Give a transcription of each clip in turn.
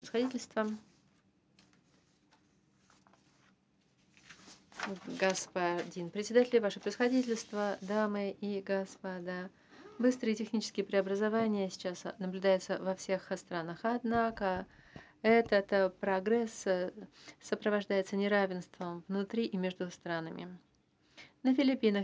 Превосходительство, господин председатель, ваше превосходительство, дамы и господа. Быстрые технические преобразования сейчас наблюдаются во всех странах, однако этот прогресс сопровождается неравенством внутри и между странами. На Филиппинах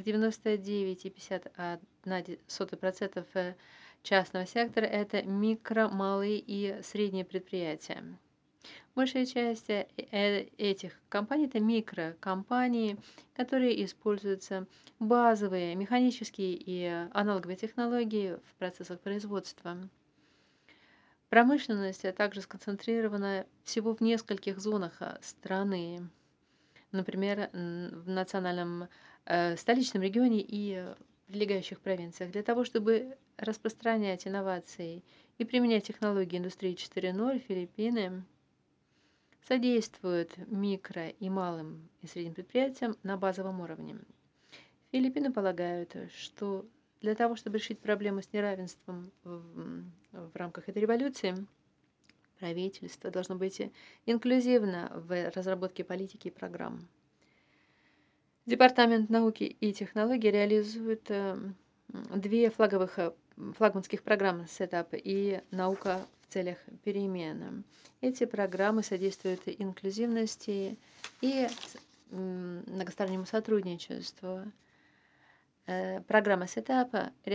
99,51% частного сектора – это микро, малые и средние предприятия. Большая часть этих компаний – это микрокомпании, которые используются базовые механические и аналоговые технологии в процессах производства. Промышленность также сконцентрирована всего в нескольких зонах страны, например, в национальном столичном регионе и прилегающих провинциях. Для того, чтобы распространять инновации и применять технологии индустрии 4.0, Филиппины содействуют микро и малым и средним предприятиям на базовом уровне. Филиппины полагают, что для того, чтобы решить проблему с неравенством в рамках этой революции, правительство должно быть инклюзивно в разработке политики и программ. Департамент науки и технологий реализует две флагманских программы «Сетап» и «Наука в целях перемен». Эти программы содействуют инклюзивности и многостороннему сотрудничеству. Программа «Сетап»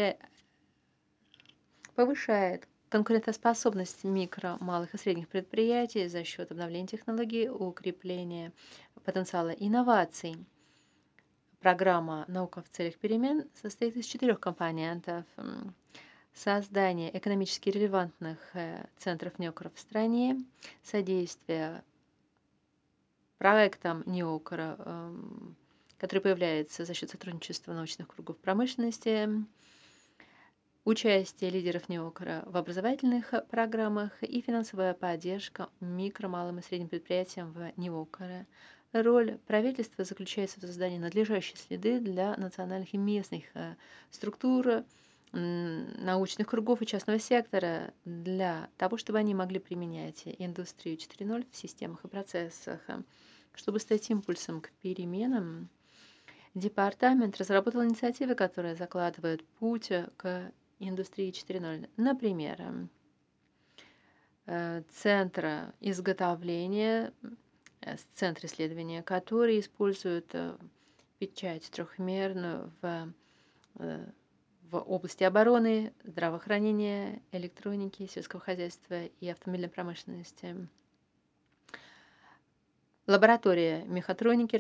повышает конкурентоспособность микро, малых и средних предприятий за счет обновления технологий, укрепления потенциала инноваций. Программа «Наука в целях перемен» состоит из 4 компонентов. Создание экономически релевантных центров НЕОКРа в стране, содействие проектам НЕОКРа, которые появляются за счет сотрудничества научных кругов промышленности, участие лидеров НЕОКРа в образовательных программах и финансовая поддержка микро, малым и средним предприятиям в НЕОКРа. Роль правительства заключается в создании надлежащей среды для национальных и местных структур, научных кругов и частного сектора для того, чтобы они могли применять индустрию 4.0 в системах и процессах. Чтобы стать импульсом к переменам, департамент разработал инициативы, которые закладывают путь к индустрии 4.0. Например, центр изготовления, центр исследования, который использует печать трехмерную в области обороны, здравоохранения, электроники, сельского хозяйства и автомобильной промышленности. Лаборатория мехатроники,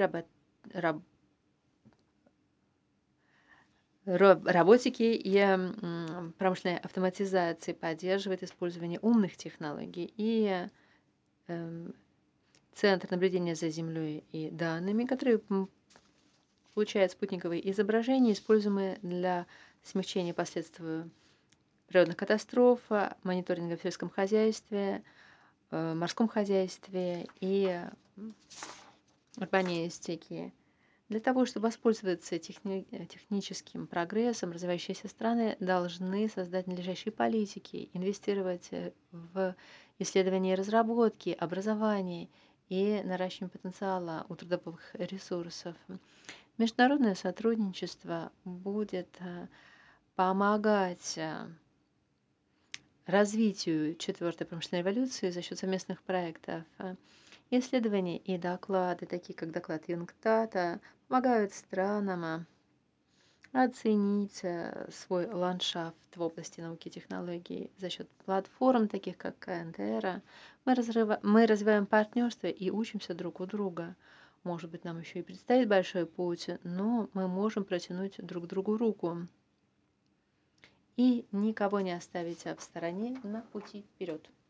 роботики и промышленной автоматизации поддерживает использование умных технологий и Центр наблюдения за Землей и данными, которые получают спутниковые изображения, используемые для смягчения последствий природных катастроф, мониторинга в сельском хозяйстве, морском хозяйстве и урбанистике. Для того, чтобы воспользоваться техническим прогрессом, развивающиеся страны должны создать надлежащие политики, инвестировать в исследования и разработки, образование и наращивание потенциала у трудовых ресурсов. Международное сотрудничество будет помогать развитию четвертой промышленной революции за счет совместных проектов. Исследования и доклады, такие как доклад Юнгтата, помогают странам оценить свой ландшафт в области науки и технологий за счет платформ, таких как КНТР. Мы развиваем партнерство и учимся друг у друга. Может быть, нам еще и предстоит большой путь, но мы можем протянуть друг другу руку и никого не оставить в стороне на пути вперед.